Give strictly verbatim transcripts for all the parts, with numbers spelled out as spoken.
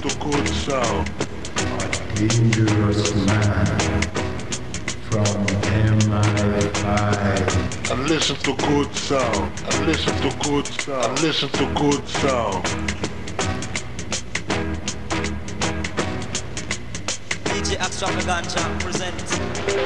to good sound. Dangerous man from M I five. And listen to good sound. And listen to good sound. And listen to good sound. D J Extravaganza presents.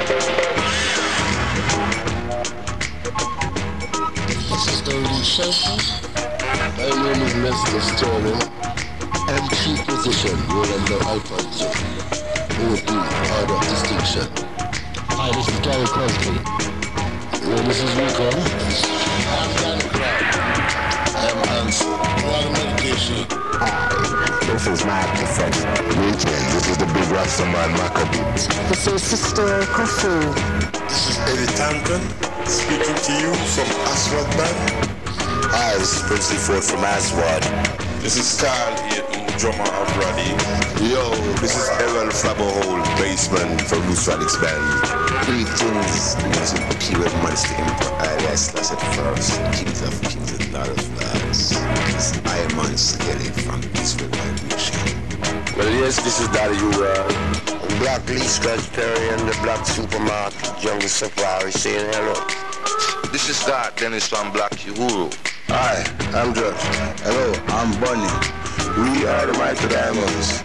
This is the Shaker. My name is Mister Sterling. M C position, rolling the iPod chip. O D, order of distinction. Hi, this is Gary Crosby. Well, this is Rico. I'm Danny Clark. I'm Hans. All medication. Hi, this is my professor. Greetings, this is the big Rastaman Maccabee. This is Sister Kofu. This is Eddie Tanton, speaking to you from Aswad Band. Hi, this is Princely Ford from Aswad. This is Carl Eaton, drummer of Roddy. Yo, this is Errol Flabberhole, bassman from Loose Radix Band. Greetings, this is Pure Monster Emperor. I Slash at first, Kings of Kings and Lord of Lords. This is Iron Man Skelly from Israel Vibration. Well, yes, this is Daddy U. Black Lee Scratch Perry and the Black Supermarket, Jungle Safari saying hello. This is Scott Dennis from Black Uhuru. Hi, I'm Josh. Hello, I'm Bunny. We are the Mighty Diamonds.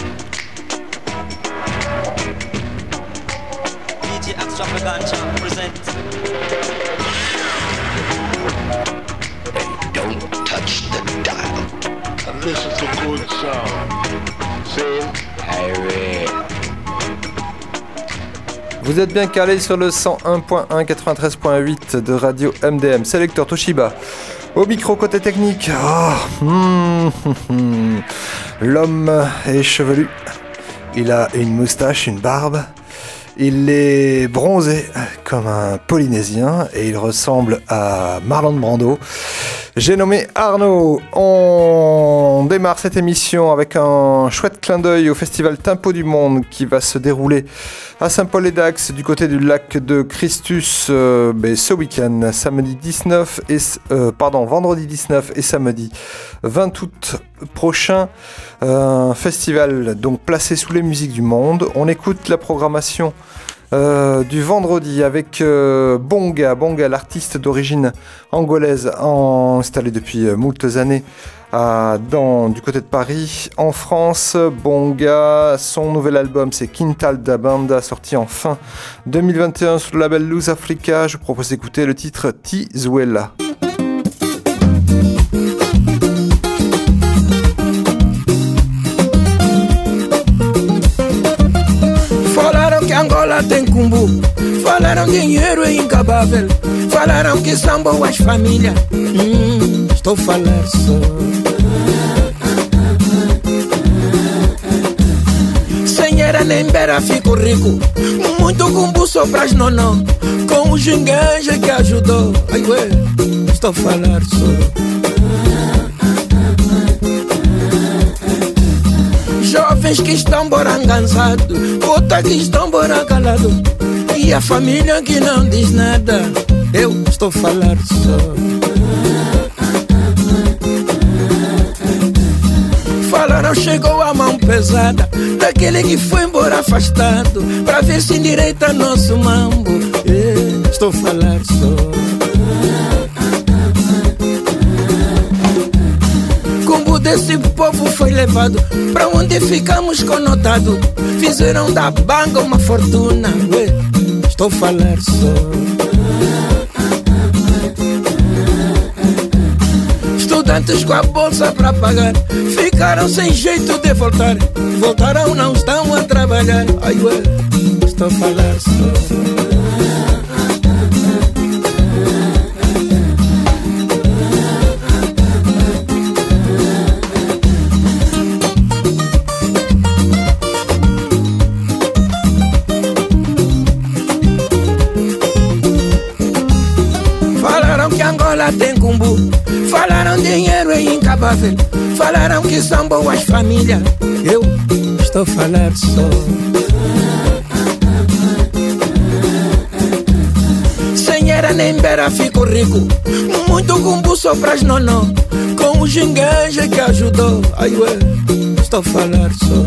D J Extravaganza presents. And don't touch the dial. And listen to good sound. Same. Harry. Vous êtes bien calés sur le cent un point un, quatre-vingt-treize point huit de Radio M D M. Sélecteur Toshiba. Au micro côté technique. Oh, mm, mm, l'homme est chevelu. Il a une moustache, une barbe. Il est bronzé comme un Polynésien et il ressemble à Marlon Brando. J'ai nommé Arnaud. On démarre cette émission avec un chouette clin d'œil au festival Tempo du Monde qui va se dérouler à Saint-Paul-et-Dax du côté du lac de Christus euh, ben, ce week-end, samedi dix-neuf et euh, pardon vendredi dix-neuf et samedi vingt août prochain. Euh, un festival donc placé sous les musiques du monde. On écoute la programmation Euh, du vendredi avec euh, Bonga, Bonga, l'artiste d'origine angolaise en, installé depuis euh, moultes années à, dans, du côté de Paris, en France. Bonga, son nouvel album c'est Quintal da Banda, sorti en fin deux mille vingt et un sous le label Luz Africa. Je vous propose d'écouter le titre Tizuela. Angola tem cumbu, falaram dinheiro é incabável, falaram que são boas famílias, hum, estou a falar só. Sem era nem beira fico rico, muito cumbu só pras nonó, com o gingueja que ajudou, ai ué, estou a falar só. Jovens que estão borangançados, outros que estão boracalados, e a família que não diz nada, eu estou a falar só. Falaram chegou a mão pesada, daquele que foi embora afastado, pra ver se endireita nosso mambo, eu estou a falar só. Desse povo foi levado pra onde ficamos conotados. Fizeram da banga uma fortuna, ué, estou a falar só. Estudantes com a bolsa pra pagar ficaram sem jeito de voltar. Voltaram, não estão a trabalhar, ai ué, estou a falar só. Tem cumbu, falaram dinheiro é incabável, falaram que são boas famílias, eu estou a falar só. Sem era nem beira fico rico, muito cumbu só pras nonó, com o gingueja que ajudou, ai ué, estou a falar só.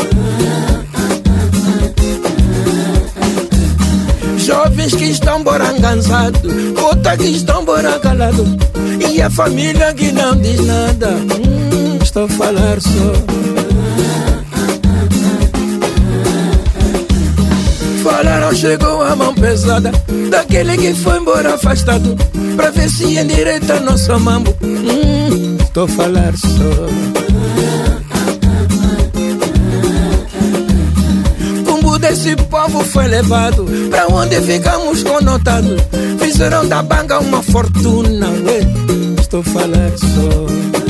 Jovens que estão borangansados, outros que estão boracalados, e a família que não diz nada. Hum, estou a falar só. Falaram, chegou a mão pesada daquele que foi embora afastado, pra ver se endireita nosso mambo. Hum, estou a falar só. Cumbu desse povo foi levado pra onde ficamos conotados. Fizeram da banca uma fortuna, ué, estou a falar só.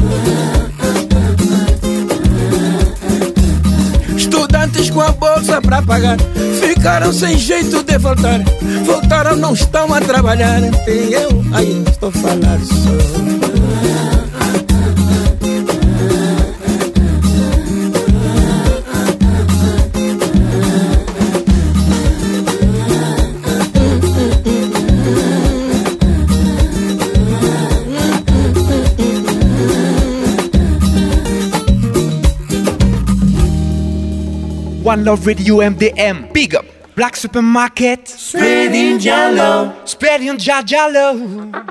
Estudantes com a bolsa pra pagar ficaram sem jeito de voltar. Voltaram, não estão a trabalhar. E eu, aí, estou a falar só. One Love Radio M D M. Big up. Black Supermarket. Spreading Jalo. Spreading Jalo.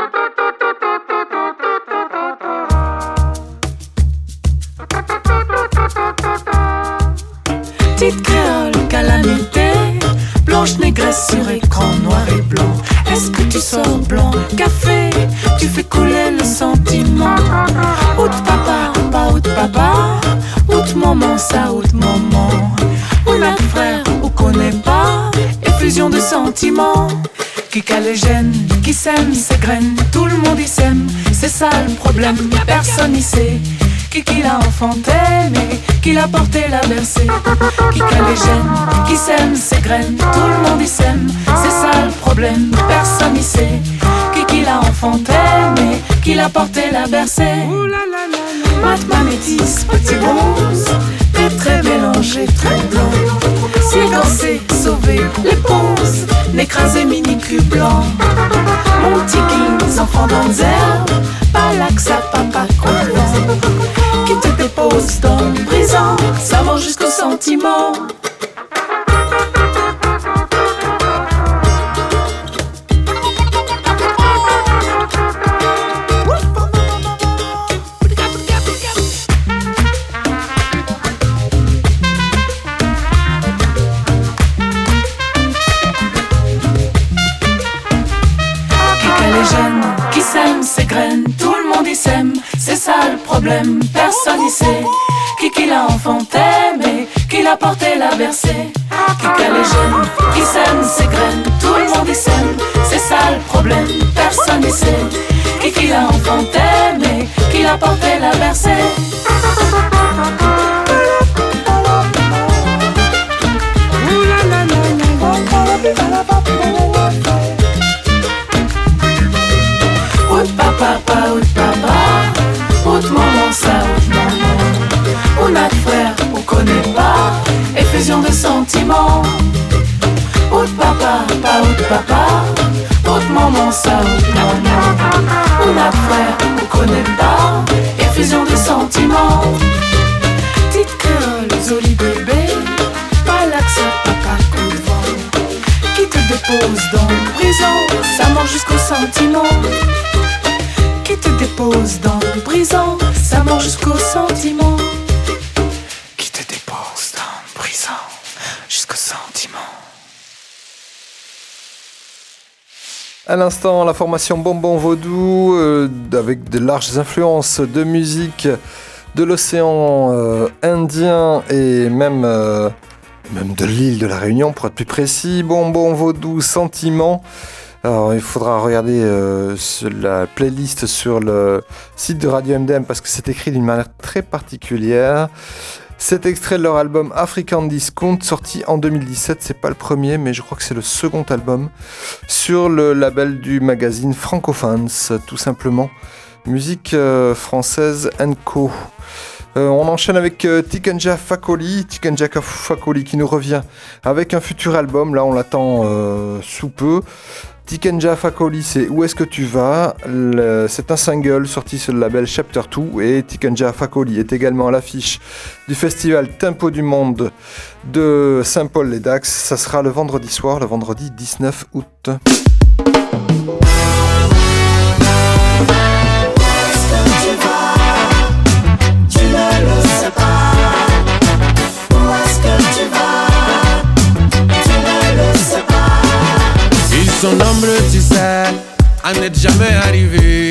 Petite créole, calamité. Blanche négresse sur écran noir et blanc. Est-ce que tu sors blanc? Café, tu fais couler le sentiment. Out papa, pas out papa. Out maman, ça out maman. On a frère, on connaît pas. Effusion de sentiments. Qui cale les gènes, qui sème ses graines. Tout le monde y sème, c'est ça le problème. Personne y sait. Qui qui l'a enfanté, mais qui l'a porté, l'a bercé. Qui cale les gènes, qui sème ses graines. Tout le monde y sème, c'est ça le problème. Personne y sait. Qui qui l'a enfanté, mais qui l'a porté, l'a bercé. Mat ma métisse, petit bronze. T'es très mélangé, très blanc. Séquencé, sauvé, les ponces. N'écrasé, mini-cul blanc. Mon petit Kings, enfant d'Anzère. Pas l'axa, papa, convent. Qui te dépose dans le brisant. Ça monte jusqu'au sentiment. Tout le monde y sème, c'est ça le problème. Personne y sait qui qui l'a enfanté, mais qui l'a porté, l'a bercé. Qui qu'a les jeunes, qui sème ses graines. Tout le monde y sème, c'est ça le problème. Personne y sait qui qui l'a enfanté, mais qui l'a porté, l'a bercé. Out papa, out papa, out maman, ça, out maman. On a frère, on connaît pas, effusion de sentiments. Out papa, pas out papa, out maman, ça, out maman. On a frère, on connaît pas, effusion de sentiments. Petite créole, joli bébé, pas l'accent, papa, coup de vent. Qui te dépose dans le prison, ça monte jusqu'au sentiment. Qui te dépose dans le brisant, ça monte jusqu'au sentiment. Qui te dépose dans le brisant, jusqu'au sentiment. À l'instant, la formation Bonbon Vaudou, euh, avec de larges influences de musique de l'océan euh, Indien et même, euh, même de l'île de la Réunion, pour être plus précis. Bonbon Vaudou, Sentiment. Alors, il faudra regarder euh, sur la playlist sur le site de Radio M D M parce que c'est écrit d'une manière très particulière. Cet extrait de leur album African Discount, sorti en deux mille dix-sept, c'est pas le premier, mais je crois que c'est le second album, sur le label du magazine Francofans, tout simplement. Musique euh, française and Co. Euh, on enchaîne avec euh, Tikenja Fakoli, Tikenja Fakoli qui nous revient avec un futur album. Là, on l'attend euh, sous peu. Tikenja Fakoli, c'est Où est-ce que tu vas? Le, c'est un single sorti sur le label Chapter deux et Tikenja Fakoli est également à l'affiche du festival Tempo du Monde de Saint-Paul-les-Dax. Ça sera le vendredi soir, le vendredi dix-neuf août. Ils sont nombreux, tu sais, à n'être jamais arrivés.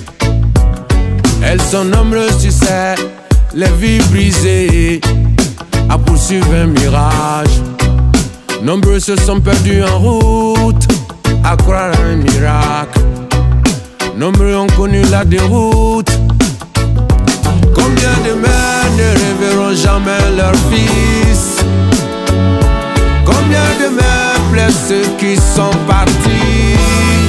Elles sont nombreuses, tu sais, les vies brisées, à poursuivre un mirage. Nombreux se sont perdus en route, à croire à un miracle. Nombreux ont connu la déroute. Combien de mères ne reverront jamais leur fils? Combien de mères pleurent ceux qui sont partis?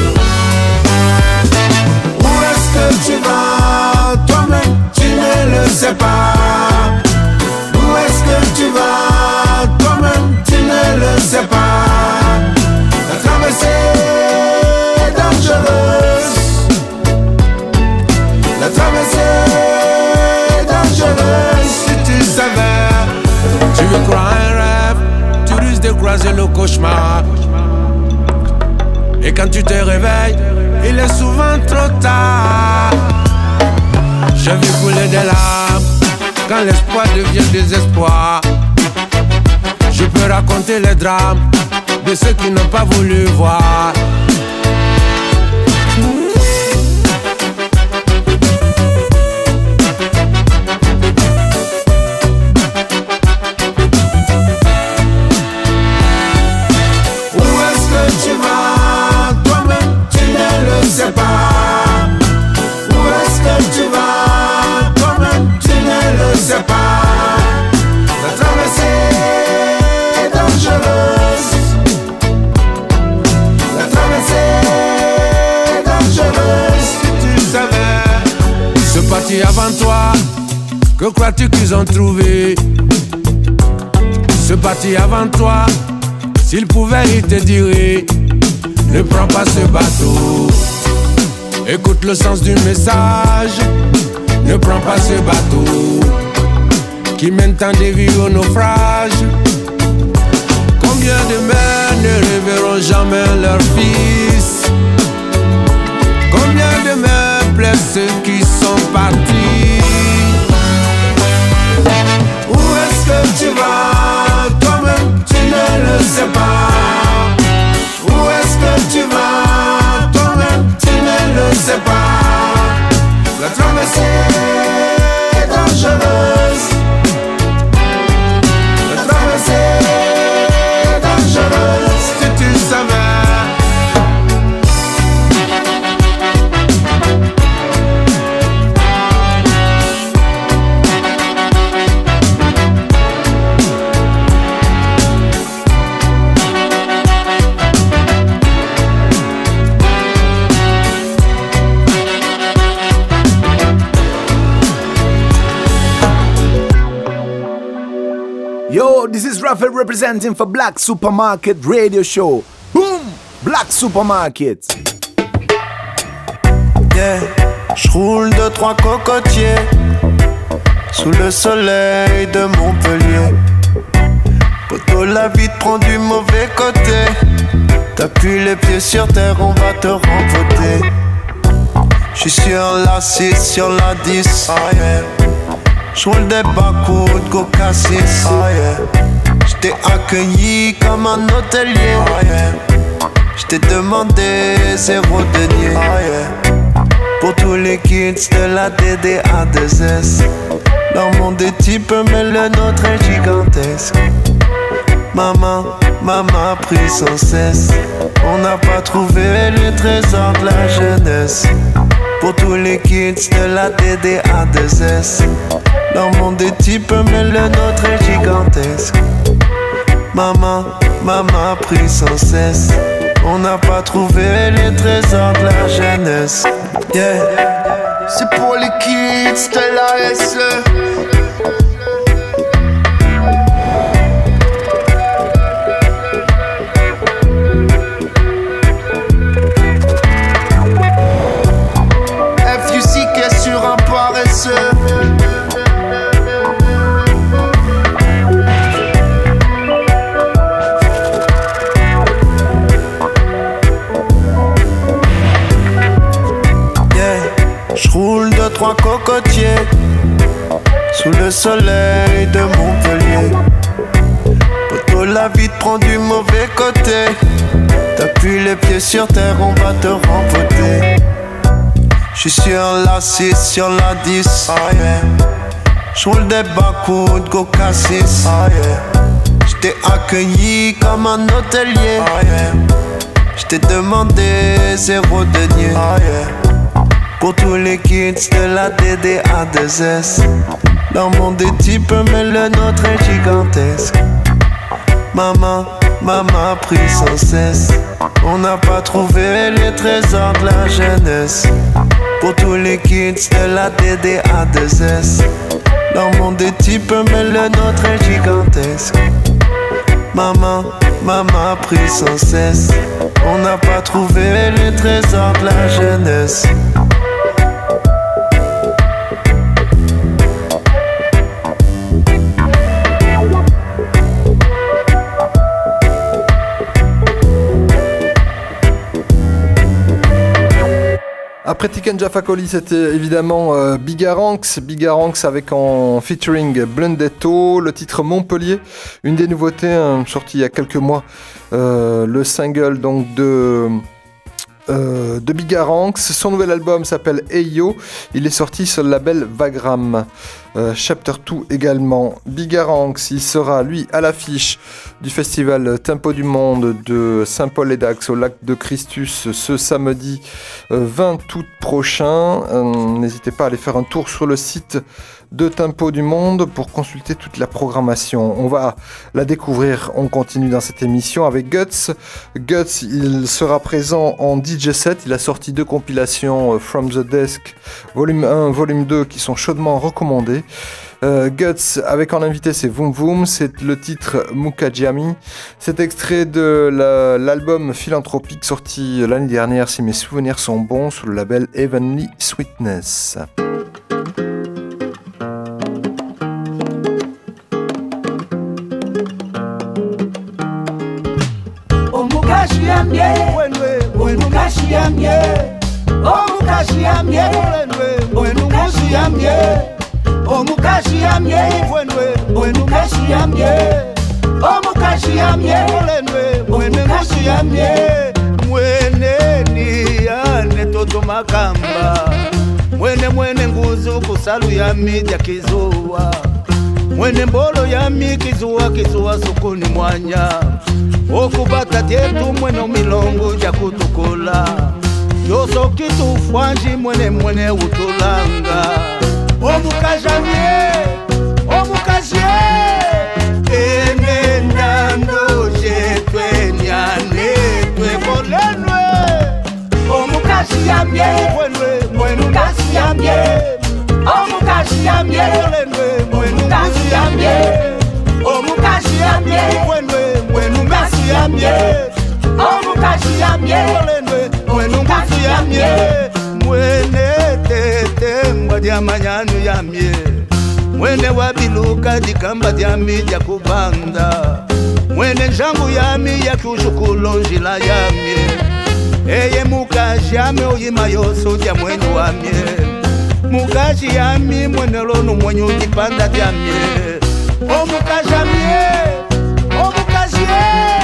Où est-ce que tu vas? Toi-même, tu ne le sais pas. Où est-ce que tu vas? Toi-même, tu ne le sais pas. La traversée est dangereuse. La traversée est dangereuse. Si tu savais, tu veux croire un rêve, tu risques de croiser le cauchemar. Et quand tu te réveilles, il est souvent trop tard. J'ai vu couler des larmes quand l'espoir devient désespoir. Je peux raconter les drames de ceux qui n'ont pas voulu voir. Avant toi, que crois-tu qu'ils ont trouvé? Ce parti avant toi, s'ils pouvaient, ils te diraient: ne prends pas ce bateau. Écoute le sens du message. Ne prends pas ce bateau qui mène tant de vies au naufrage. Combien de mères ne reverront jamais leur fils? Combien de mères pleurent ceux qui sont partis? Où est-ce que tu vas? Toi-même, tu ne le sais pas. Où est-ce que tu vas? Toi-même, tu ne le sais pas. La traversée est dangereuse. La traversée est dangereuse. Si tu savais. Yo, this is Raphael representing for Black Supermarket Radio Show. Boom! Black Supermarket. Yeah, j'roule de trois cocotiers sous le soleil de Montpellier. Poto, la vie te prend du mauvais côté. T'appuies les pieds sur terre, on va te rempoter. J'suis sur la six, sur la dix, oh yeah. J'roule des bas-coups go cassis, oh yeah. J't'ai accueilli comme un hôtelier, oh yeah. J't'ai demandé zéro denier, oh yeah. Pour tous les kids de la D D A deux S. Leur monde est type mais le nôtre est gigantesque. Maman, maman a pris sans cesse. On n'a pas trouvé les trésors de la jeunesse. Pour tous les kids de la D D A deux S. Leur monde est type mais le nôtre est gigantesque. Maman, maman a pris sans cesse. On n'a pas trouvé les trésors de la jeunesse. Yeah. c'est pour les kids de la S E. F U C qui est sur un paresseux. J'roule de trois cocotiers sous le soleil de Montpellier. Poto, la vie te prend du mauvais côté. T'appuies les pieds sur terre, on va te rempoter. J'suis sur la six, sur la dix, oh yeah. J'roule des bas-coups, go cassis, oh yeah. J't'ai accueilli comme un hôtelier, oh yeah. J't'ai demandé zéro denier, oh yeah. Pour tous les kids de la D D A deux S. Leur monde est petit peu mais le nôtre est gigantesque. Maman, maman prie sans cesse. On n'a pas trouvé les trésors de la jeunesse. Pour tous les kids de la D D A deux S. Leur monde est petit peu mais le nôtre est gigantesque. Maman, maman prie sans cesse. On n'a pas trouvé les trésors de la jeunesse. Après Tiken Jah Fakoly, c'était évidemment euh, Bigaranx, Bigaranx avec en featuring Blundetto, le titre Montpellier, une des nouveautés hein, sortie il y a quelques mois, euh, le single donc de euh, de Bigaranx. Son nouvel album s'appelle Hey Yo, il est sorti sur le label Vagram. Euh, Chapter deux également. Bigaranx, il sera lui à l'affiche du festival Tempo du Monde de Saint-Paul-et-Dax au lac de Christus ce samedi euh, vingt août prochain. Euh, n'hésitez pas à aller faire un tour sur le site de Tempo du Monde pour consulter toute la programmation. On va la découvrir, on continue dans cette émission avec Guts. Guts, il sera présent en D J set, il a sorti deux compilations euh, From the Desk, volume un, volume deux qui sont chaudement recommandées. Euh, Guts avec en invité c'est Voom Voom, c'est le titre Mukajiami. C'est extrait de la, l'album Philanthropique sorti l'année dernière si mes souvenirs sont bons sous le label Heavenly Sweetness. Omukashiamye, Omukashiamye, Omukashiamye, Omukashiamye, Omukashiamye, Omukashiamye, Omukashiamye, Omukashiamye, mwene ni ane toto makamba, mwene mwene nguzu kusalu ya midya kizuwa, mwene mbolo ya mi kizuwa kizuwa sukuni mwanya, okubata tyetu mwene milongo ja kutukula, yoso kitu fwanji mwene mwene utulanga. Omukashiamye, Omukashiamye, enendando jetwe nyane twe kolenwe. Omukashiamye, Omukashiamye, Omukashiamye, Omukashiamye, Omukashiamye, Omukashiamye, Omukashiamye, Omukashiamye, mwene tete mbadya manyanu yamye, mwene wabiluka dikamba dyami dya kubanda, mwene njangu yami ya kujukulo njila yamye, eye mukashiamye oyima yoso dya mwene wamye, mukashiamye mwene lonu mwenye udipanda dyamye. Omukashiamye, Omukashiamye,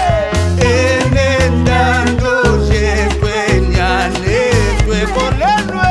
enendando jetwe nyane twe kolenwe.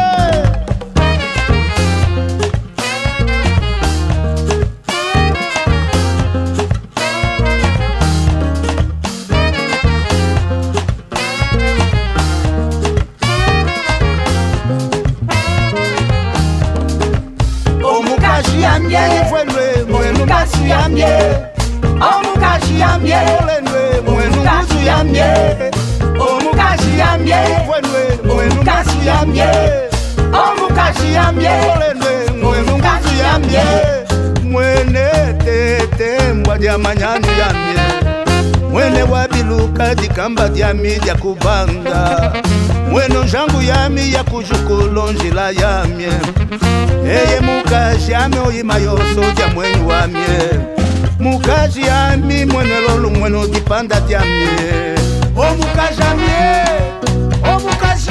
Omukashiamye, Omukashiamye, Omukashiamye, Omukashiamye, Omukashiamye, Omukashiamye, Omukashiamye, yamye kolenwe mwenu nguzu yamye mwene tete mbwa dia manyani yamye mwene wabiluka dikamba diami dia kubanga mweno njangu yami ya kujukulonjila yamye eye mukaji yami oyima yoso dia mwenu wamye mukaji yami mwene lolu mweno dipanda diamye o mukaji yamye o mukaji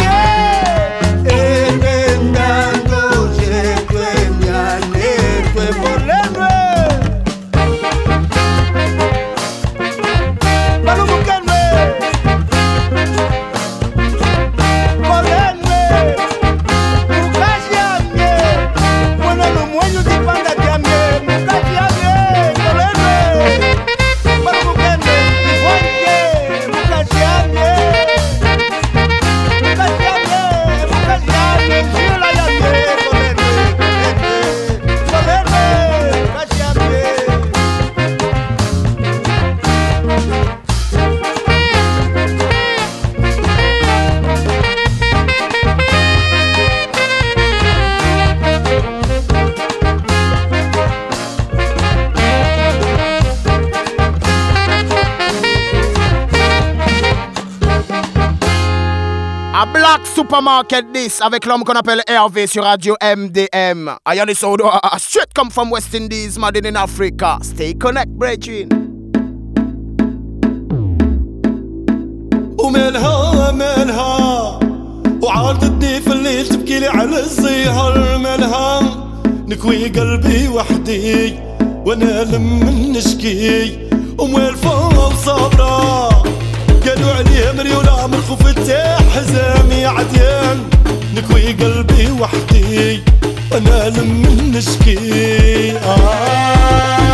ere ndando jekwe myane kwe molenwe balu mukenwe molenwe mukaji yamye mwene lu mwenu dipanda diamye mukaji yamye molenwe balu mukenwe ifonye mukaji yamye A Black Supermarket this avec l'homme qu'on appelle Hervé sur Radio M D M. I am the sound uh, straight come from West Indies, made in Africa. Stay connect, brethren. ومالها مالها وعارضتني في الليل تبكيلي على الزهر مالها نكوي قلبي وحدي وانا لم نشكي وموالفة وصابرة قالوا عليه مريولة من خوف التحزامي عديان نكوي قلبي وحدي وانا لم نشكي آه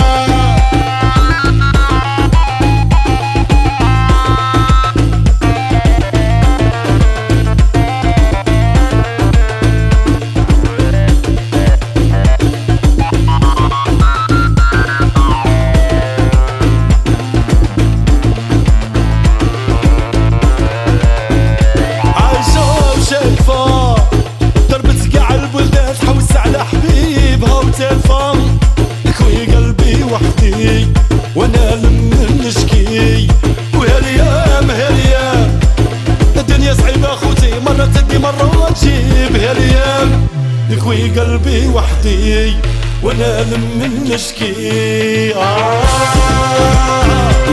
وانا لم نشكي وهاليام هاليام الدنيا صعيبة خوتي مرة تدي مرة تجيب هاليام نكوي قلبي وحدي وانا لم نشكي آه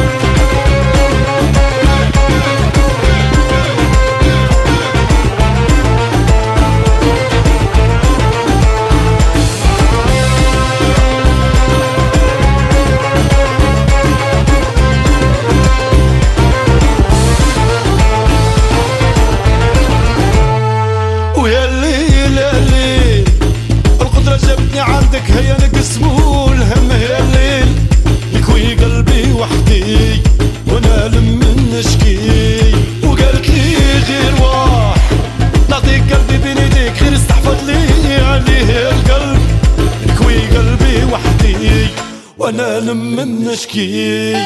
عندك هيا نقسمو الهم هي الليل نكوي قلبي وحدي وانا لم نشكي وقالت لي غير واح نعطيك قلبي بين ايديك غير استحفظ لي عليه القلب نكوي قلبي وحدي وانا لم نشكي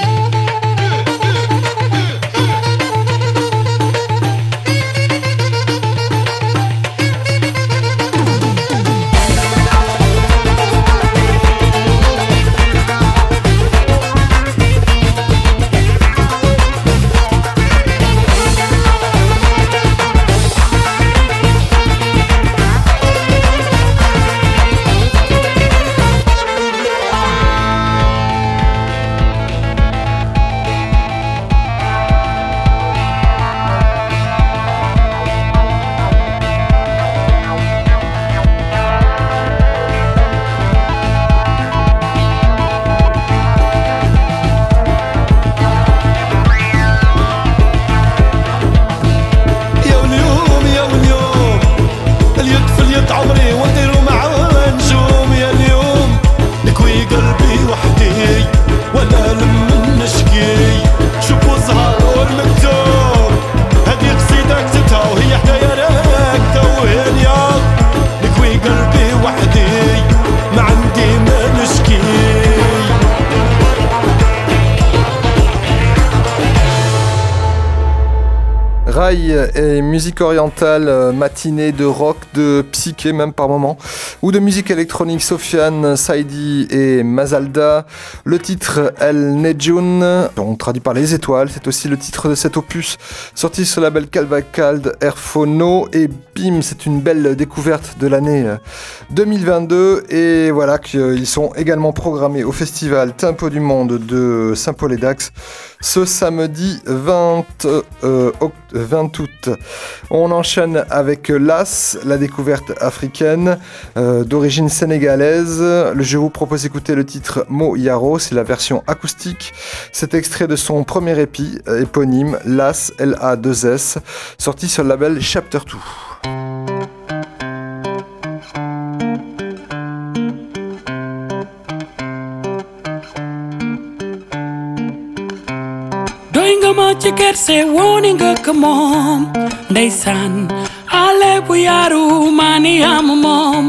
lo-fi et musique orientale, matinée de rock, de psyché même par moment, ou de musique électronique, Sofiane, Saidi et Mazalda. Le titre El Nejun, on traduit par les étoiles, c'est aussi le titre de cet opus sorti sur le label Calvacald Airphono, et bim, c'est une belle découverte de l'année deux mille vingt-deux, et voilà qu'ils sont également programmés au festival Tempo du Monde de Saint-Paul-et-Dax ce samedi vingt, euh, vingt août. On enchaîne avec Las, la découverte africaine euh, d'origine sénégalaise. Je vous propose d'écouter le titre Mo Yaro, c'est la version acoustique. C'est extrait de son premier épi euh, éponyme, Las, L A deux S, sorti sur le label Chapter deux. ci kerse woni nga ko moom ndeysaan ale bu yaru mani am moom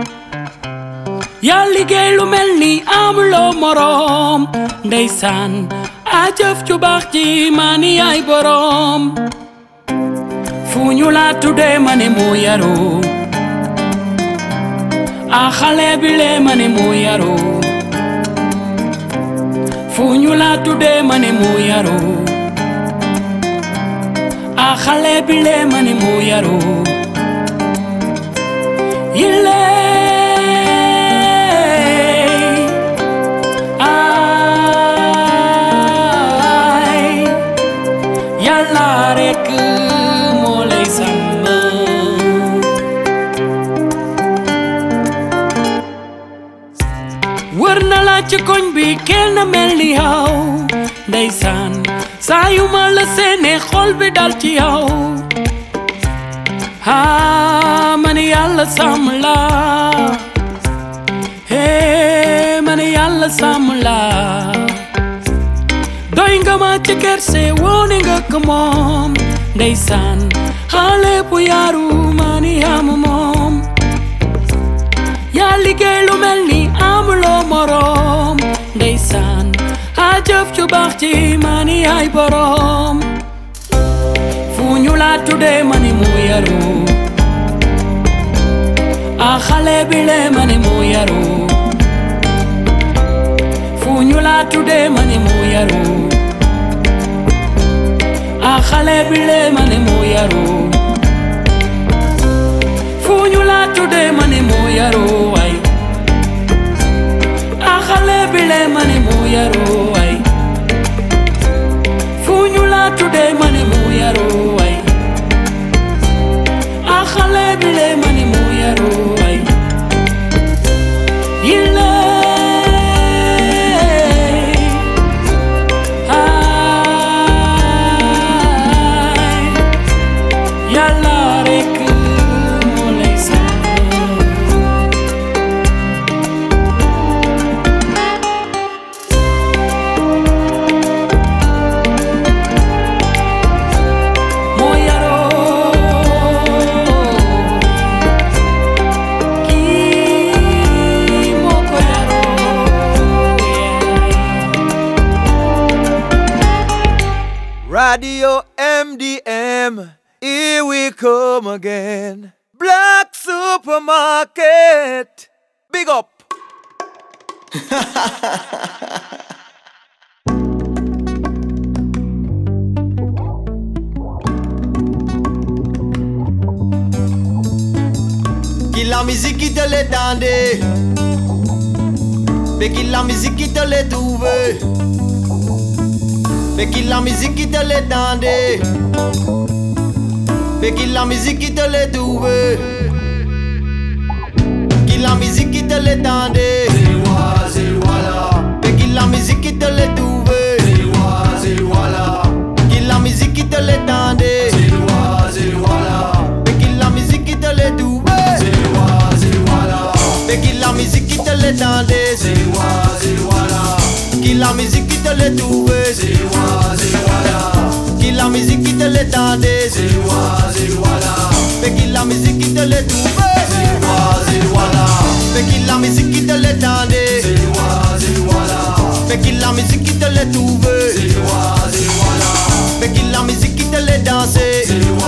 yaa liggéey lu mel ni amuloo moroom ndeysaan a jëf ju baax ji mani ay boroom fu ñu la tuddee ma ne moo yaru a xale bi lee ma ne moo yaru fu ñu la tuddee ma ne moo yaru a xale bi lee ma ne moo yaru yile ay yàlla rekk moo lay sàmm wër na la ci koñ bi kenn mel ni yow ndeysaan saa yu ma la seene xol bi dal ci yow ah man yàlla sàmm la hey man yàlla sàmm la doy nga ma ci kerse wone nga ko moom ndeysaan xale bu yaru man yam moom yaa liggéey lu mel ni amuloo moroom ndeysaan a jëf ju baax ci mani ay boroom fu ñu la tuddee mani mu yaru a xale bi lee mani mu yaru fu ñu la tuddee mani mu yaru a xale bi lee mani mu yaru fu ñu la tuddee mani mu yaru ay a xale bi lee mani mu yaru ay fu ñu la tuddee mani mu yaru ay a xale bi lee mani mu yaru ay yile ay yàlla rekk moo lay sàmm moo yaroo kii moo ko yaroo Radio M D M, here we come again. Black Supermarket, big up. Qui la musique qui te l'étendait, mais qui la musique qui te l'est trouvée, mais qui la musique qui te l'étendait, mais qui la musique qui te l'est trouvée, qui la musique qui te l'étendait, c'est moi, c'est voilà, mais qui la musique qui te l'est trouvée, c'est moi, c'est voilà, qui la musique qui te l'étendait, c'est moi, c'est voilà, mais qui la musique qui te l'est trouvée, c'est moi, c'est voilà, mais qui la musique qui te l'étendait, c'est moi, c'est voilà, qui la musique qui te l'est trouvée, c'est moi, c'est voilà, qui la musique qui te l'étendait, c'est moi, c'est voilà, mais qui la musique qui te l'est trouvée, c'est moi, c'est voilà, mais qui la musique qui te l'étendait, c'est moi, c'est voilà, mais qui la musique qui te l'est trouvée, c'est moi, c'est voilà, mais qui la musique qui te l'est dansée, c'est moi,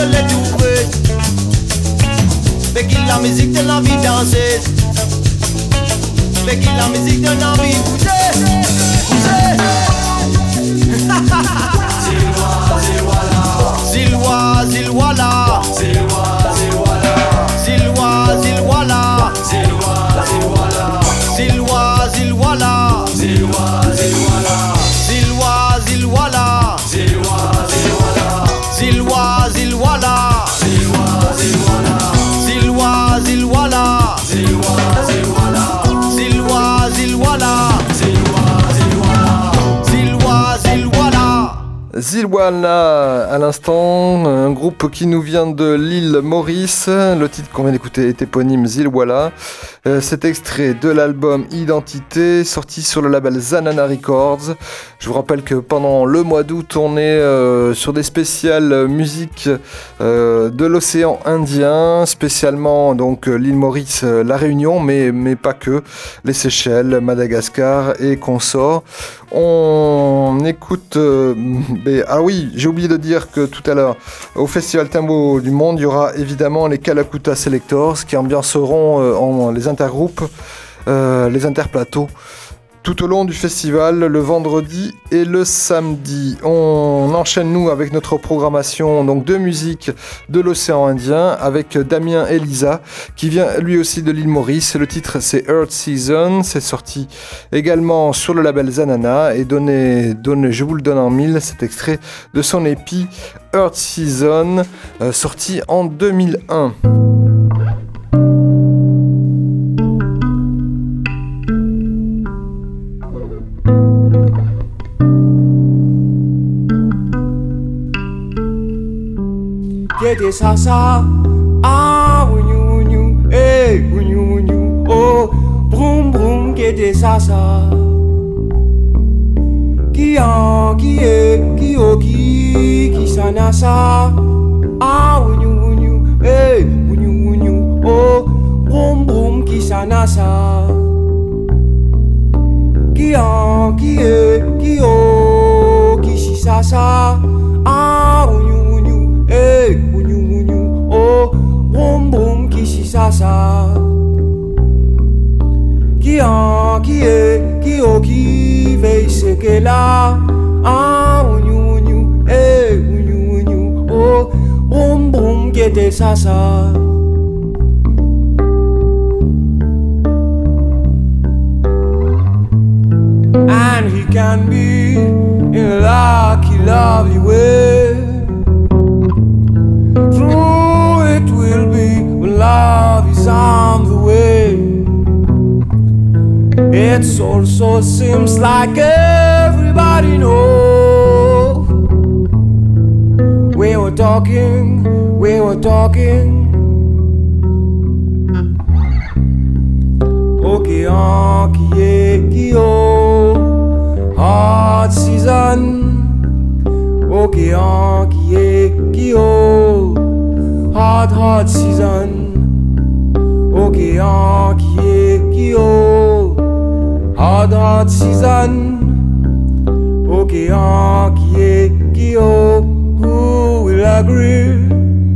de les trouver. Fait qu'il la musique de l'envie danser. Fait qu'il la musique de l'envie bouger. Bouger. Zilwa, Zilwala. Zilwa, Zilwala. Zilwa, Zilwala. Zilwa, Zilwala. Zilwa, Zilwala. Zilwa, Zilwala. Zilwa, Zilwala. Zilwa, Zilwala. Zilwa, Zilwala. Zilwa, Zilwala. Zilwa, Zilwala. Zilwa, Zilwala. Zilwa, Zilwala. Zilwa, Zilwala. Zilwala, à l'instant, un groupe qui nous vient de l'île Maurice. Le titre qu'on vient d'écouter est éponyme, Zilwala. Euh, cet extrait de l'album Identité, sorti sur le label Zanana Records. Je vous rappelle que pendant le mois d'août, on est euh, sur des spéciales musique euh, de l'océan Indien, spécialement donc l'île Maurice, euh, la Réunion, mais, mais pas que, les Seychelles, Madagascar et consorts. On écoute... Euh, mais, ah oui, j'ai oublié de dire que tout à l'heure, au Festival Timbo du Monde, il y aura évidemment les Kalakuta Selectors qui ambianceront euh, en, les intergroupes, euh, les interplateaux, tout au long du festival, le vendredi et le samedi. On enchaîne, nous, avec notre programmation donc, de musique de l'océan Indien, avec Damien Elisa, qui vient lui aussi de l'île Maurice. Le titre, c'est Earth Season. C'est sorti également sur le label Zanana. Et donnez, donnez, je vous le donne en mille, cet extrait de son épi Earth Season, euh, sorti en deux mille un. Get this salsa, ah, when you, when you, hey, when you, when you, oh, broom, broom, get this salsa. Qui en, qui est, qui oh, qui, qui s'en a ça, ah, when you, when you, hey, when you, when you, oh, broom, broom, qui s'en a ça. Qui en, qui est, qui oh, qui si ça ça, ah, when you, when you, hey. Oh, boum boum, qui si ça ça. Qui en, qui est, qui oh, qui veille ce qu'elle a. Ah, ougnou, ougnou, eh, ougnou, ougnou. Oh, boum boum, qui était ça ça. And he can be in a lucky, lovely way. It will be when love is on the way. It also seems like everybody knows. We were talking, we were talking. Okay, on qui est qui oh, hot season. Okay, on qui est qui oh. Hot, hot season. Océan qui est qui oh. Hot, hot season. Océan qui est qui oh. Who will agree?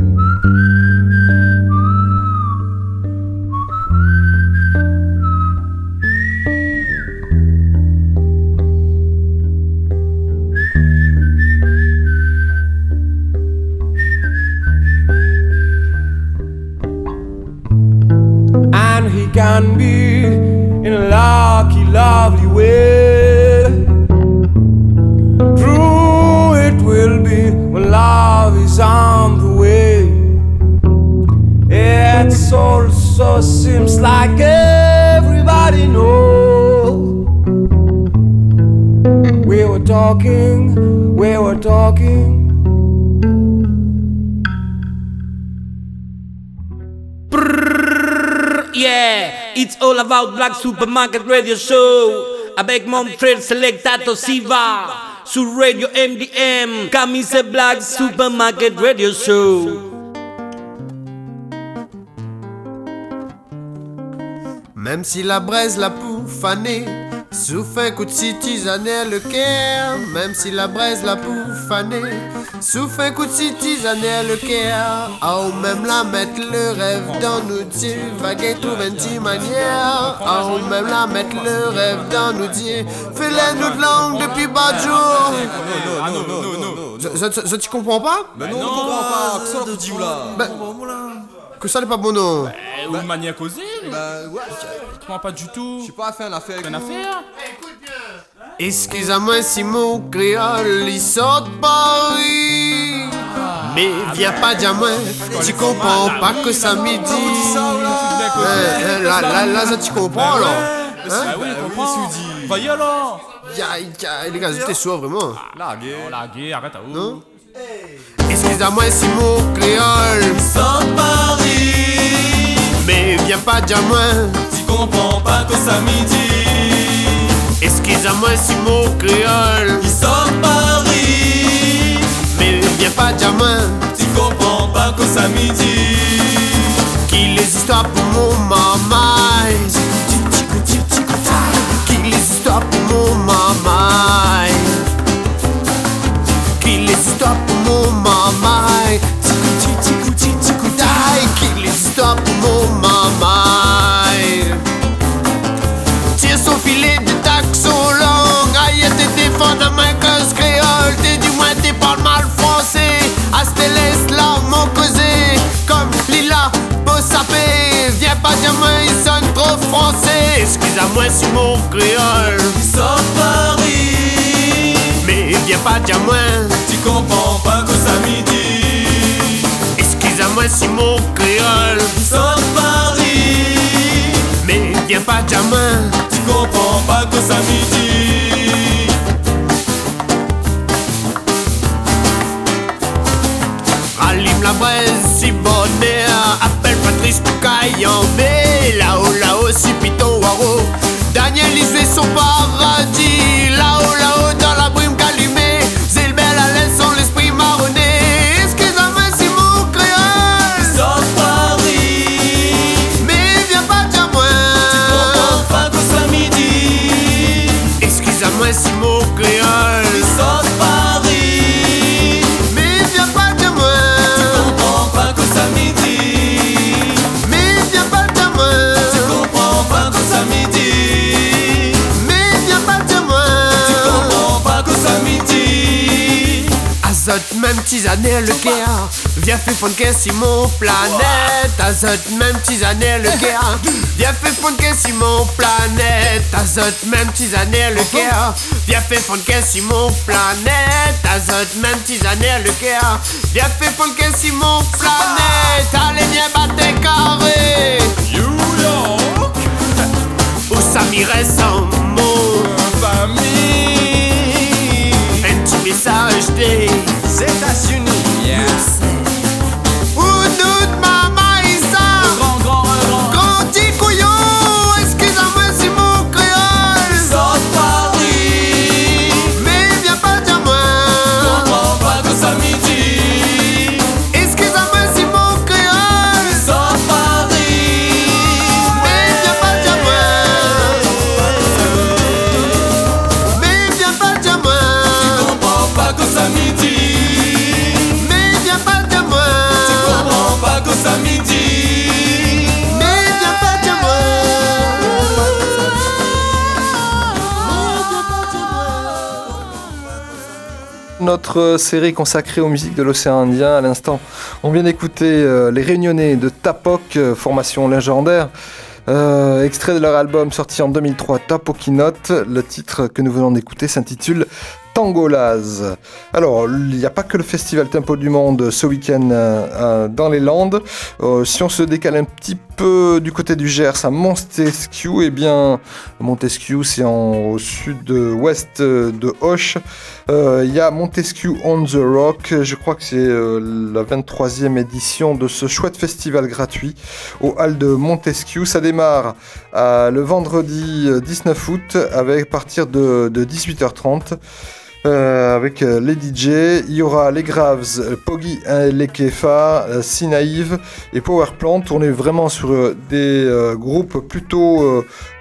Can be in a lucky, lovely way. True, it will be when love is on the way. It also seems like everybody knows. We were talking, we were talking. Yeah, it's all about Black Supermarket Radio Show avec mon frère Selectato Siva sur Radio M D M, comme c'est Black Supermarket Radio Show. Même si la braise l'a poufanée, Souffle un coup de citisaner le cœur, même si la braise l'a profané. Souffle un coup de citisaner le cœur, oh même la mettre le rêve dans nous dire, vaguer tout vingt manières. Oh même la mettre le rêve dans nous dire, fais-les notre langue depuis bas de jour. Non, non, non, non, non. Ça, ça, ça, tu comprends pas? Mais non, on comprend pas. Que ça la dit ou là? Ben, que ça n'est pas bon non. Bah, ou une manière causée. Bah ouais. Je comprends pas du tout. Je sais pas faire une affaire. Une affaire? Excuse-moi si mon créole il sort de Paris. Mais viens pas dire moi, tu comprends pas que ça midi. Là, là, là, ça tu comprends alors. Hein? Bah oui, je comprends. Voyez alors. Les gars, t'es sourd vraiment. Largué. Largué, arrête à où? Non? Excuse-moi si mon créole sort de Paris. Mais viens pas dire moi, tu comprends pas que ça midi. Excuse-moi si mon créole il sort de Paris. Mais viens pas dire moi, tu comprends pas que ça midi. Qui les histoires pour mon maman, qui les histoires pour mon maman, qui les histoires pour mon maman, qui les histoires pour mon maman. Tire son filet de taxo long, aïe t'es défendre à ma cause créole, t'es du moins t'es parles mal français, Astéles là mon causé, comme Lila Bossapé, viens pas dire moi il sonne trop français, excuse-moi si mon créole sort de Paris. Mais viens pas dire moi, tu comprends pas que ça midi. Excuse-moi si mon créole sort de Paris. Mais viens pas dire moi, tu comprends pas que ça midi. Rallume la braise si bonheur, appelle Patrice pour Kayambé. Là-haut, là-haut, si Piton Waro, Daniel Lisée son paradis. Là-haut, là-haut, dans la brume qu'allumée, Zilbel à l'aise son l'esprit marronné. Excuse-moi si mon créole sort de Paris. Mais viens pas dire moi, tu comprends pas que ça midi. Excuse-moi si mon créole sort de Paris. Mais viens pas dire moi, tu comprends pas que ça midi. Mais viens pas dire moi, tu comprends pas que ça midi. Mais viens pas dire moi, tu comprends pas que ça midi. Azote même tisaner le cœur, viens faire fondre que si mon planète. Azote même tisaner le cœur, viens faire fondre que si mon planète. Azote même tisaner le cœur, viens faire fondre que si mon planète. Azote même tisaner le cœur, viens faire fondre que si mon planète. Allez viens battre carré, New York. où ça m'irait sans mots. Famille. Un petit message des États-Unis. Yes. Où nous maman Issa, Grand, grand, grand. grand petit couillon. Excuse-moi si mon créole sort de Paris. Mais viens pas dire moi, tu comprends pas que ça midi. excuse-moi si mon créole sort de Paris. Mais viens pas dire moi, mais viens pas dire moi, tu comprends pas que ça midi. mais viens pas dire moi, tu comprends pas que ça midi. mais viens pas dire moi. Notre série consacrée aux musiques de l'océan Indien. À l'instant, on vient d'écouter euh, les Réunionnais de Tapok, euh, formation légendaire, euh, extrait de leur album sorti en deux mille trois, Tapokinote. Le titre que nous venons d'écouter s'intitule Tangolaz. Alors, il n'y a pas que le festival Tempo du Monde ce week-end euh, euh, dans les Landes. Euh, si on se décale un petit peu du côté du Gers à Montesquieu, eh bien, Montesquieu, c'est en, au sud-ouest de Auch. Euh, Il y a Montesquieu on the Rock. Je crois que c'est euh, la vingt-troisième édition de ce chouette festival gratuit au hall de Montesquieu. Ça démarre euh, le vendredi dix-neuf août avec, à partir de, de dix-huit heures trente. Euh, avec euh, les D J, il y aura les Graves, euh, Poggy, euh, les Kefa, euh, Sinaïve et Powerplant, tournés vraiment sur euh, des euh, groupes plutôt euh,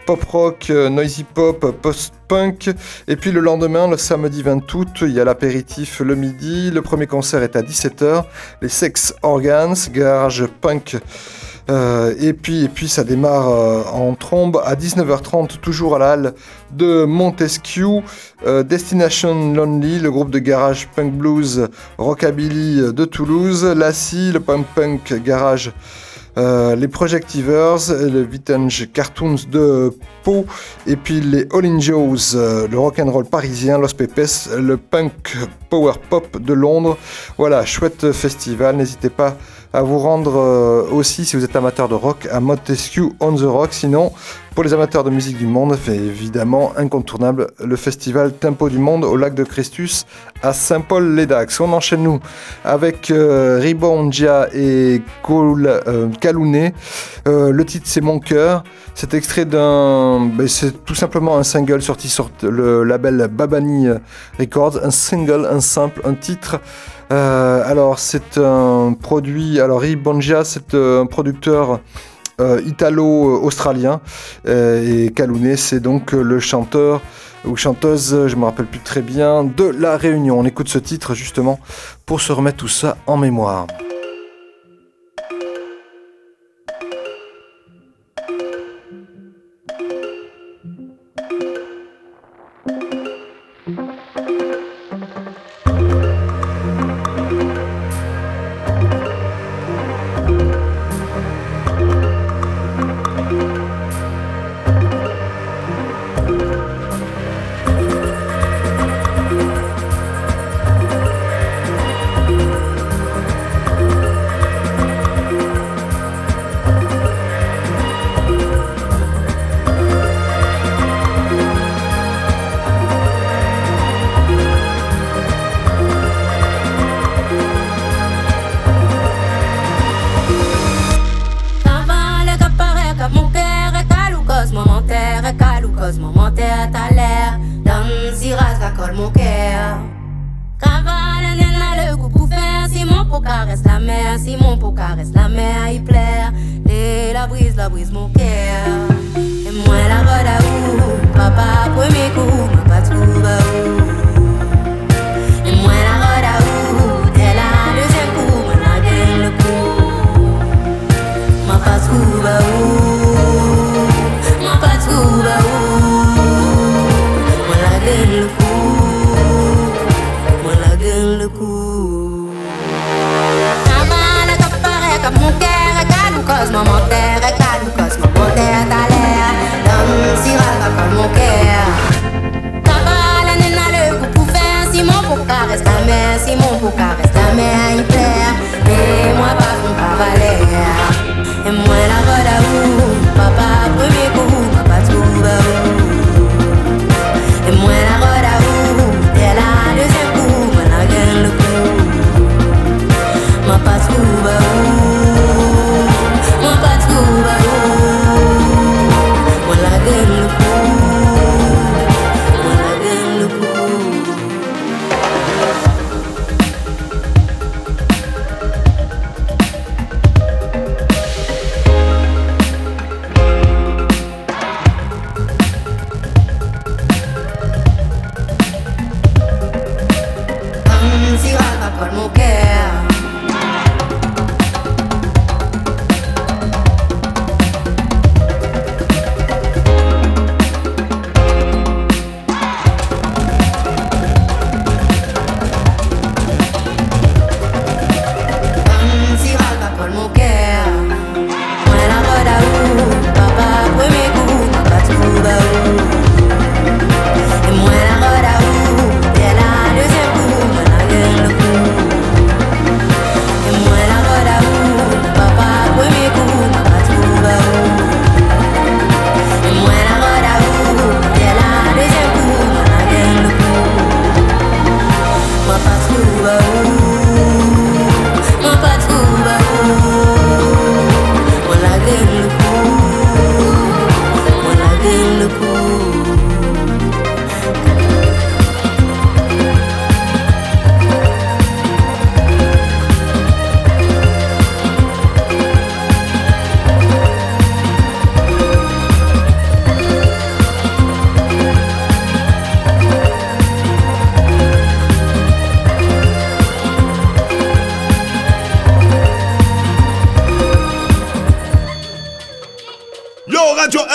pop-rock, noisy pop, post-punk. Et puis le lendemain, le samedi vingt août, il y a l'apéritif le midi. Le premier concert est à dix-sept heures. Les Sex Organs, garage punk. Euh, et, puis, et puis ça démarre euh, en trombe à dix-neuf heures trente, toujours à la halle de Montesquieu. Euh, Destination Lonely, le groupe de garage punk blues rockabilly de Toulouse. Lassie, le punk punk garage. Euh, les Projectivers, le Vintage Cartoons de Pau, et puis les All In Joes, euh, le rock'n'roll parisien, Los Pepes, le punk power pop de Londres. Voilà, chouette festival, n'hésitez pas à vous rendre euh, aussi, si vous êtes amateur de rock, à Montesquieu on the Rock. Sinon, pour les amateurs de musique du monde, fait évidemment incontournable, le festival Tempo du Monde au lac de Christus à Saint-Paul-les-Dax. On enchaîne nous avec euh, Ribondia et Col, euh, Calounet. Euh, le titre c'est Mon Cœur. C'est extrait d'un... Ben, c'est tout simplement un single sorti sur le label Babani Records. Un single, un simple, un titre. Euh, alors c'est un produit... Alors Ribondia, c'est un producteur... Euh, italo-australien euh, et Calounet c'est donc euh, le chanteur ou chanteuse, je me rappelle plus très bien, de La Réunion. On écoute ce titre justement pour se remettre tout ça en mémoire.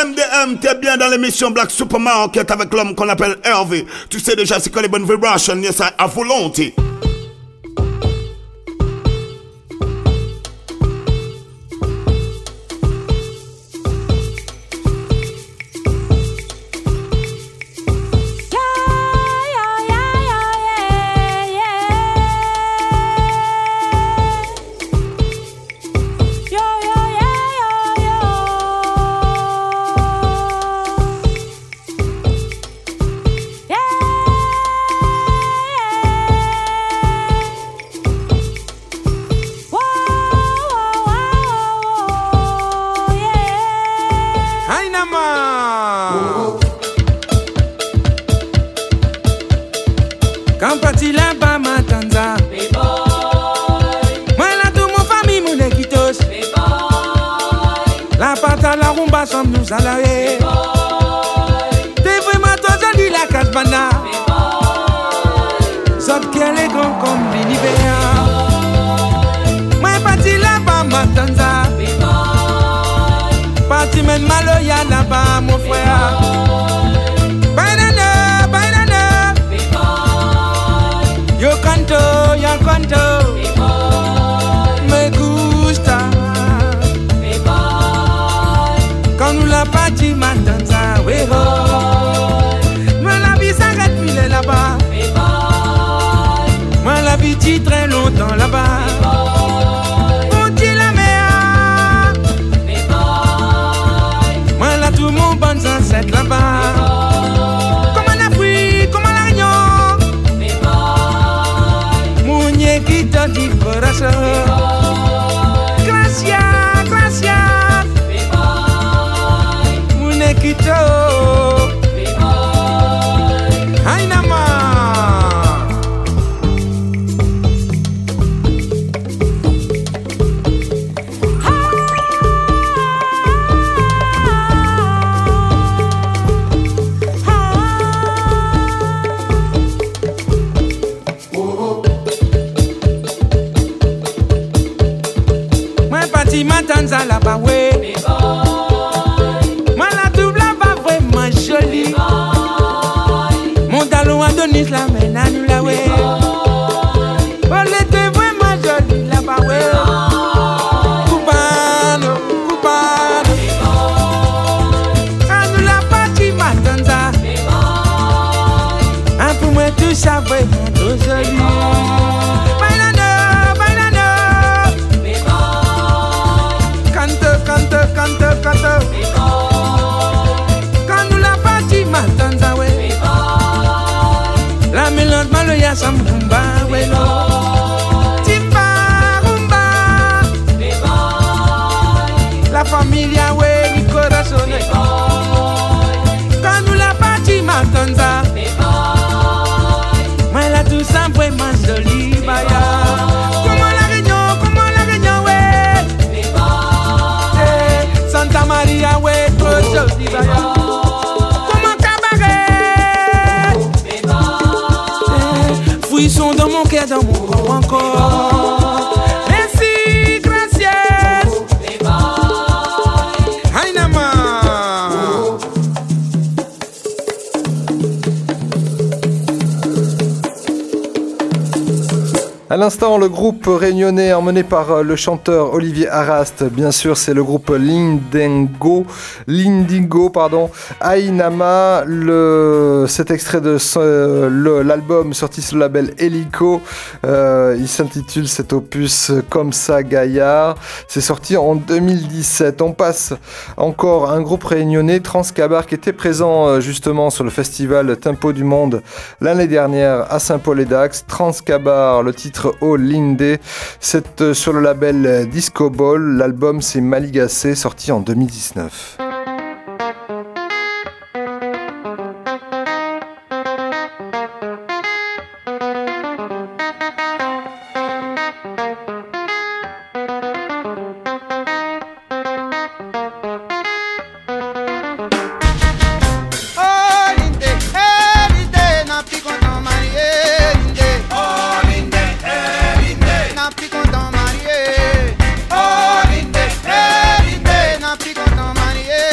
M D M, t'es bien dans l'émission Black Supermarket avec l'homme qu'on appelle Hervé. Tu sais déjà c'est quoi les bonnes vibrations, yes, à volonté. Salarié, t'es vraiment toi joli la Casbana. Sauf qu'elle est grande comme l'univers. Moi parti là-bas Matanza. Parti même maloya là-bas mon frère. Banana, banana. Yo canto, yo canto. Me gusta. Quand nous la partie Matanza, oui oh. Moi la vie s'arrête puis elle est là-bas. Moi la vie dit très longtemps là-bas. On dit la mer. Moi là tout mon bon ancêtre là-bas. Comme en Afrique, comme en l'Agnon. Mon yé qui te dit corazon. Gracias, gracias. Quito, ay nama. Moi parti Matanza là-bas ouais. Mon talon Adonis la mène à nous la ouais. Elle était vraiment jolie là-bas ouais. Cubano, Cubano. À nous la partie Matanza. Un peu moins tout ça vraiment tout joli. Bailando, bailando. Canto, canto, canto, canto. Matanza we la mélode maloya sambumba we lo timba rumba la familia we mi corazón quand nous la partie Matanza moi la tout ça vraiment jolie baya como la réunion como la réunion we Santa Maria we trop jolie baya. Ils sont dans mon cœur, dans mon corps encore. Merci, gracias. Hainama. À l'instant, le groupe réunionnais emmené par le chanteur Olivier Arast, bien sûr, c'est le groupe Lindengo, Lindigo, pardon, Ainama, le, cet extrait de ce, le, l'album sorti sur le label Helico, euh, il s'intitule cet opus Comme ça Gaillard, c'est sorti en deux mille dix-sept. On passe encore à un groupe réunionnais, Transcabar, qui était présent justement sur le festival Tempo du Monde l'année dernière à Saint-Paul-et-Dax. Transcabar, le titre Oh Linde, c'est sur le label Disco Ball. L'album c'est Maligacé, sorti en deux mille dix-neuf. Marie.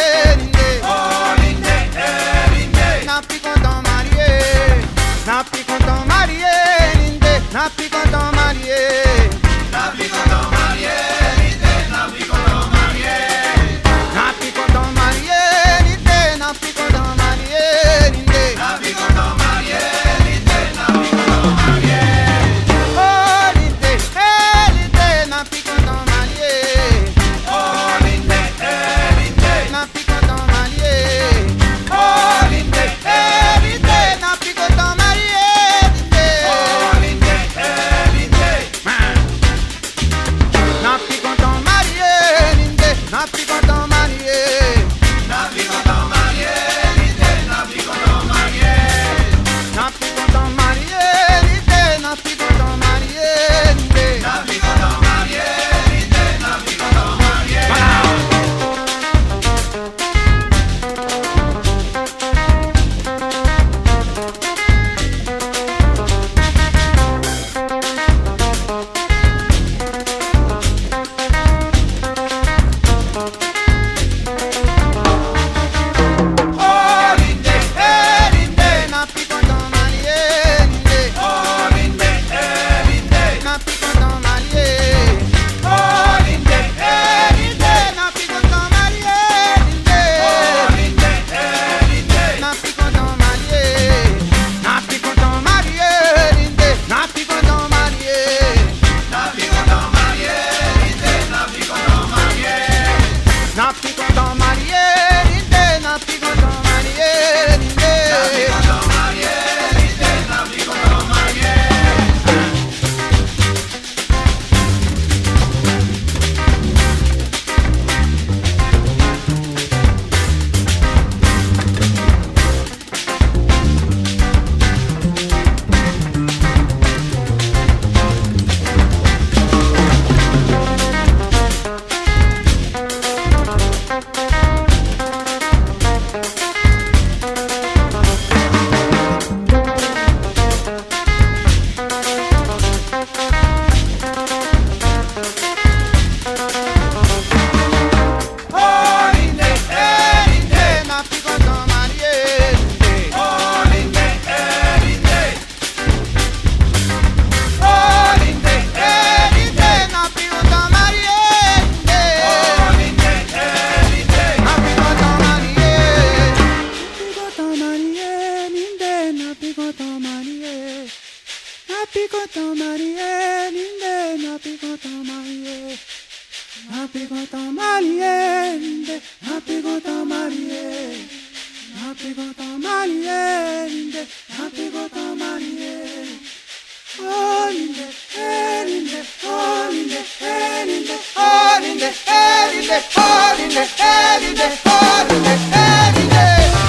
Napi content marié. Napi content marié. Napi content marié. Napi content marié. Napi content marié. Napi content marié. Napi content marié. Oh l'idée, eh l'idée, napi content marié. Oh l'idée, eh l'idée, napi content marié. Oh l'idée, eh l'idée, napi content marié. Oh l'idée, eh l'idée, napi content marié. L'idée, napi content marié. Napi content marié. L'idée, napi content marié. Napi content marié. L'idée, napi content marié. L'idée, napi content marié. L'idée, napi content marié. Oh l'idée, eh l'idée, napi content marié. L'idée, oh l'idée, eh l'idée, napi content marié. Oh l'idée, eh l'idée, napi content marié. L'idée, oh l'idée, eh l'idée, napi content marié. Napi content marié. L'idée, napi content marié. Napi content marié. L'idée, napi content marié. Napi content marié. L'idée, napi content marié. L'idée, napi content marié. L'idée, napi content marié. Oh l'idée, eh l'idée, napi content marié. L'idée, oh l'idée, eh l'idée. Oh l'idée, eh l'idée, napi content marié. L'idée, oh l'idée, eh l'idée, napi content marié. Napi content marié. L'idée, napi content marié. Napi content marié. L'idée, napi content marié. Napi content marié. L'idée, napi content marié. Napi content marié. L'idée, napi content marié. Oh l'idée, eh l'idée, oh l'idée, eh l'idée, oh l'idée, eh l'idée, oh l'idée, eh l'idée, oh l'idée, eh l'idée.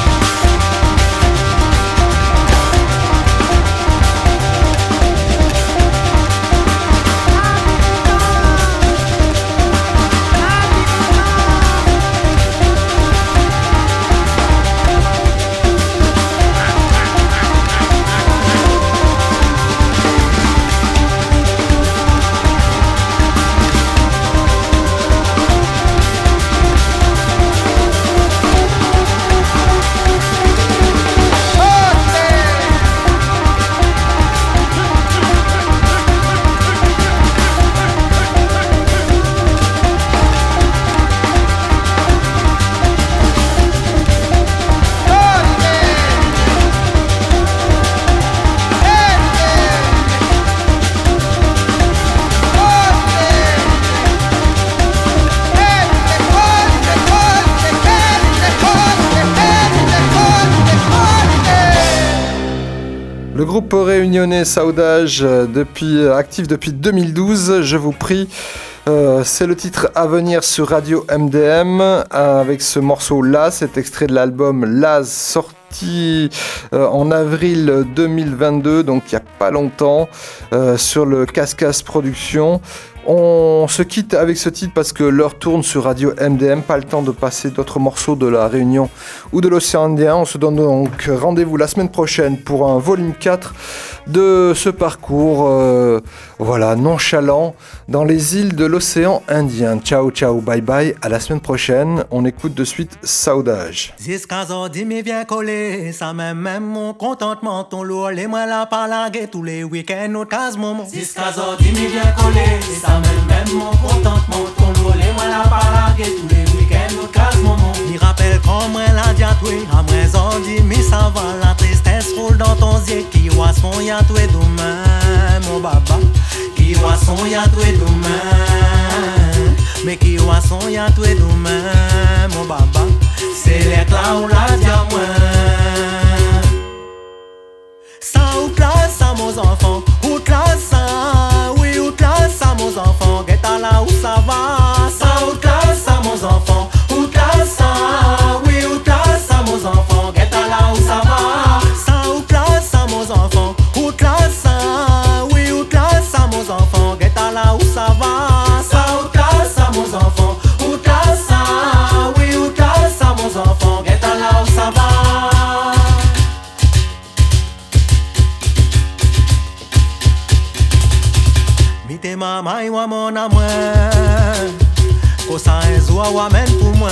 Le groupe réunionnais Saudage, depuis, actif depuis deux mille douze, je vous prie. Euh, c'est le titre à venir sur Radio M D M euh, avec ce morceau là, cet extrait de l'album Laz sorti euh, en avril deux mille vingt-deux, donc il n'y a pas longtemps, euh, sur le Cascas Productions. On se quitte avec ce titre parce que l'heure tourne sur Radio M D M. Pas le temps de passer d'autres morceaux de la Réunion ou de l'océan Indien. On se donne donc rendez-vous la semaine prochaine pour un volume quatre de ce parcours euh, voilà, nonchalant dans les îles de l'océan Indien. Ciao, ciao, bye bye. À la semaine prochaine. On écoute de suite Saudage. Dis me viens coller, ça même même mon contentement, ton lourd, les moi la parlague tous les week-ends au case moment. Dis me viens coller, ça même même mon contentement, ton lourd, les moi la parlague tous les week-ends au case moment. Il rappelle comme moi la diatoué, à moi on dit mais ça va, la tristesse roule dans ton yeux, qui voit son yatoué demain, mon baba, qui voit son yatoué demain, mais qui voit son yatoué demain, mon baba. C'est l'éclat ou la diamant. Ça ou classe ça mon enfant, ou classe ça, oui ou classe ça mon enfant, get à là où ça va. Ça ou classe ça mon enfant, ou classe ça, oui ou classe ça mon enfant, get à là où ça va. Ça ou classe ça mon enfant, ou classe ça, oui ou classe ça mon enfant, get à là où ça va. Ça ou classe ça mon enfant, ou classe ça, oui ou classe ça mon enfant, get à là où ça va. Mite maman et moi mon amour, Kosa et Zoua ou amène pour moi.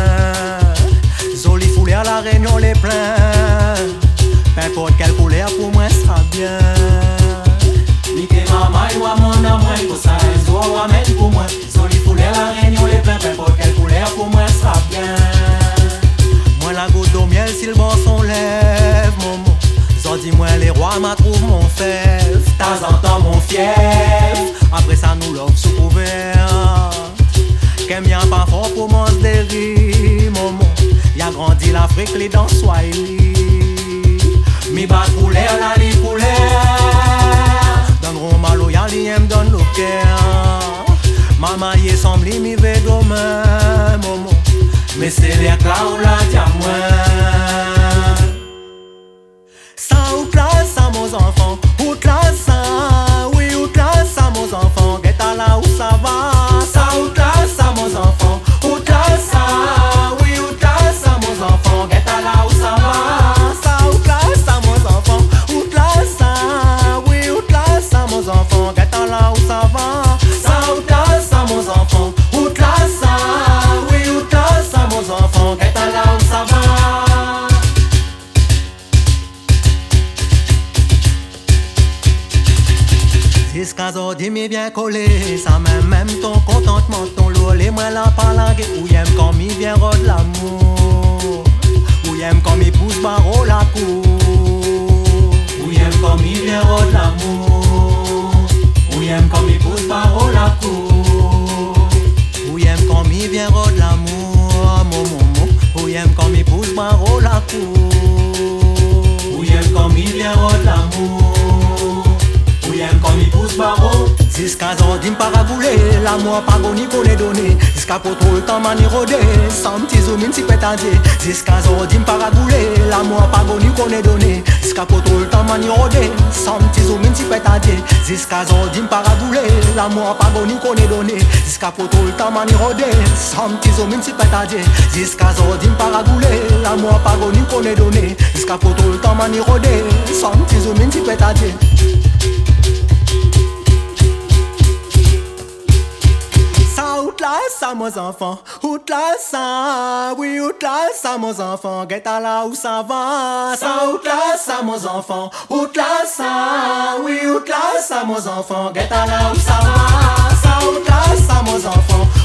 Zoli foulé à la Réunion les pleins, peu importe quelle couleur pour moi sera bien. Mite maman et moi mon amour, Kosa et Zoua ou amène pour moi. Zoli foulé à la Réunion les pleins, peu importe quelle couleur pour moi sera bien. Moi la goutte d'eau miel si le bon son lève, maman. Zon dis-moi les rois m'a trouve mon fève, t'as entendu mon fief. Après ça nous l'offre sous couvert. Qu'aime bien pas fort pour mon déri, maman. Y'a grandi l'Afrique les dans Swahili. Mi bat couleur la li couleur. Donneront mal au y'a li aime donne le cœur. Maman y semble mi ve demain, maman. Mais c'est l'éclat ou la diamant. Ça ou classe ça mon enfant, ou classe ça, oui ou classe ça mon enfant, get à là où ça va. Ça ou classe ça mon enfant, ou classe ça, oui ou classe ça mon enfant, get à là où ça va. Ça ou classe ça mon enfant, ou classe ça, oui ou classe ça mon enfant, get à là où ça va. Ça ou classe ça mon enfant, ou classe ça, oui ou classe ça mon enfant, get à là où ça va. Jusqu'à aujourd'hui m'y bien collé, ça même même ton contentement, ton lourd, les moi la palangue, ou y'aime quand m'y vient rôde l'amour, ou y'aime quand m'y pousse barreau la cour, ou y'aime quand m'y vient rôde l'amour, ou y'aime quand m'y pousse barreau la cour, ou y'aime quand m'y vient rôde l'amour, mon mon mon, ou y'aime quand m'y pousse barreau la cour, ou y'aime quand m'y vient rôde l'amour. Y'aime comme il pousse barreau. Jusqu'à aujourd'hui m'parabouler, l'amour pas bon ni qu'on est donné. Jusqu'à pour trop le temps m'a ni rodé, sans petit zoom in si pétadier. Jusqu'à aujourd'hui m'parabouler, l'amour pas bon ni qu'on est donné. Jusqu'à pour trop le temps m'a ni rodé, sans petit zoom in si pétadier. Jusqu'à aujourd'hui m'parabouler, l'amour pas bon ni qu'on est donné. Jusqu'à pour trop le temps m'a ni rodé, sans petit zoom in si pétadier. Jusqu'à aujourd'hui m'parabouler, l'amour pas bon ni qu'on est donné. Jusqu'à pour trop le temps m'a ni rodé, sans petit zoom in si pétadier. Outlast ça mon enfant, outlast ça, oui outlast ça mon enfant, get à là où ça va. Ça outlast ça mon enfant, outlast ça, oui outlast ça mon enfant, get à là où ça va. Ça outlast ça mon enfant,